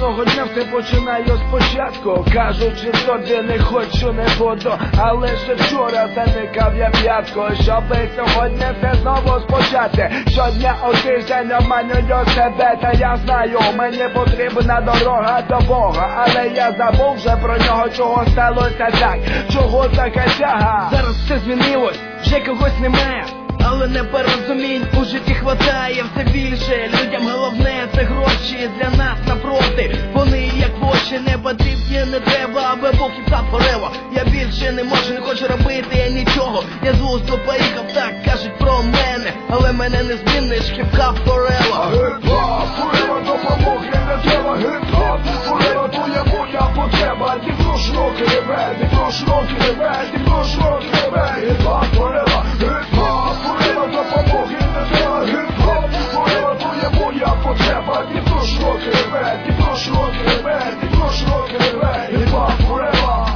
Кожного дня все починаю спочатку. Кажучи собі, не хочу, не буду, але ще вчора заникав я п'ятку, щоби сьогодні все знову спочати. Щодня у тиждень обманюю себе, та я знаю, мені потрібна дорога до Бога. Але я забув вже про нього, чого сталося так, чого така тяга. Зараз все змінилось, вже когось немає, але непорозумінь у житті хватає все більше. Людям головне це гроші, для нас напроти вони як воші, не потрібні, не треба, аби Бог і сад порева. Я більше не можу, не хочу робити я нічого, я з глузду поїхав, так кажуть про мене, але мене не зміниш, хіп-хап forever. Хіп-хап forever, допомоги не треба. Хіп-хап forever, твоя моя потреба. Ти прошлоки реве, ти прошлоки реве, ти прошлоки реве. Хіп-хап forever, хіп-хап forever, допомоги не треба. Хіп-хап forever, твоя моя потреба. Ти прошлоки реве, ти прошлоки реве, ти прошлоки реве. Хіп-хап forever.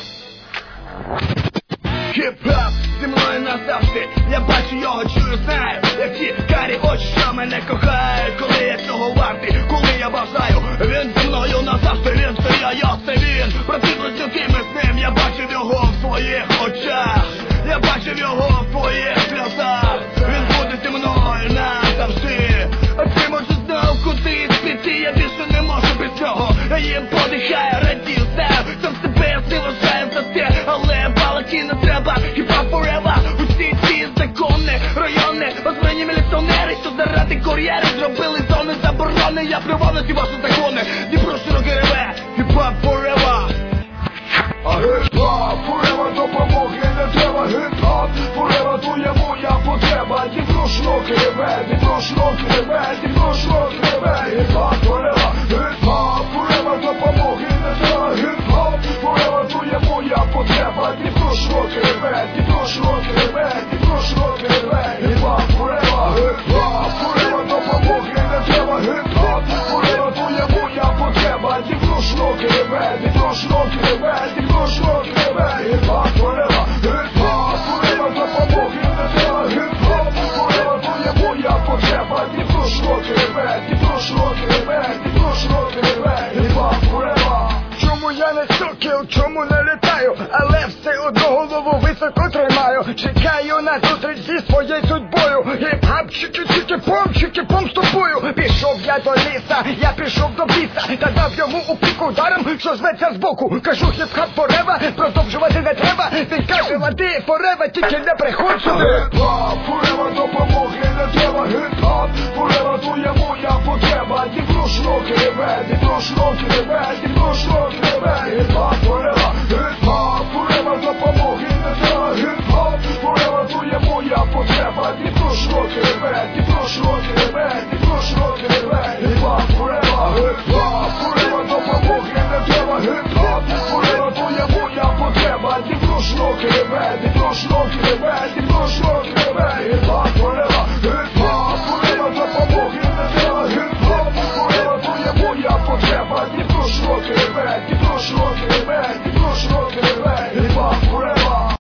Хіп-хап зі мною назавжди, я бачу його, чую, знаю, як ті карі очі, що мене кохають, коли я цього вартий, коли я бажаю. Він зі мною назавжди, він це я це він. Противлюсь якими з ним, я бачив його в своїх очах, я бачив його в твоїх сльозах. Він буде зі мною назавжди, а ти може знав кудись піти, я більше не можу без нього. Я їм подихаю, радію, знаю, сам себе я вважаю за те, але балаки не треба. Хіп-хап forever, усі ці закони, райони, озброєні міліціонери, що заради кар'єри зробили зони заборони. Я плював на ці ваші закони, не прошу руки реве. Хіп-хап forever. Хіп-хап forever, допомоги не треба. Хіп-хап forever, твоя моя потреба. Ти прошлоки реве, ти прошлоки реве, ти прошлоки реве. Хіп-хап forever, хіп-хап forever, допомоги не треба. Хіп-хап forever, твоя моя потреба. Ти прошлоки реве, ти прошлоки реве, ти прошлоки реве. Хіп-хап forever, хіп-хап forever, допомоги не треба. Хіп-хап forever, твоя моя потреба. Ти прошлоки реве, ти прошлоки реве, ти прошлоки реве. Хіп-хап forever, хіп-хап forever, допомоги не треба. Хіп-хап forever, твоя моя потреба. Ти прошлоки реве, ти прошлоки реве, ти прошлоки реве. Хіп-хап forever. Чому я не сокіл, чому не літаю, але все одно голову високо тримаю. Чекаю на зустріч зі своєю судьбою. Хіп-хап, чики-чики-пом, чики-пом з тобою. Пішов я до ліса, я пішов до біса, та дав йому у пік ударом, що зветься збоку. Кажу, хіп-хап forever, продовжувати не треба. Він каже, лади forever, тільки не приходь сюди. Хіп-хап forever, допомоги не треба. Хіп-хап forever, твоя моя потреба. Ти прошлоки реве, ти прошлоки реве, ти прошлоки реве. Хіп-хап